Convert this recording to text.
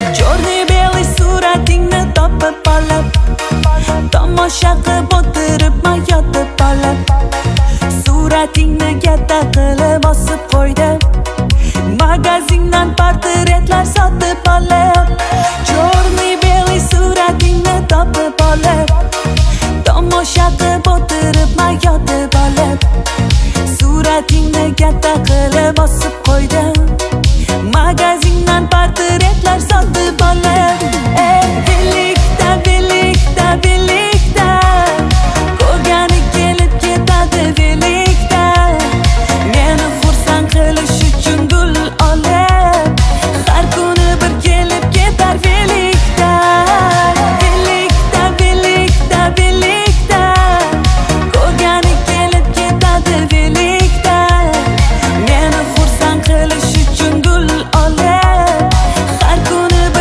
Jorni beli suratingni topib olib, tomosha qilib o'tiribman yotib olib. Suratingni katta qilib osib qo'ydi, magazindan portretlar sotib olib.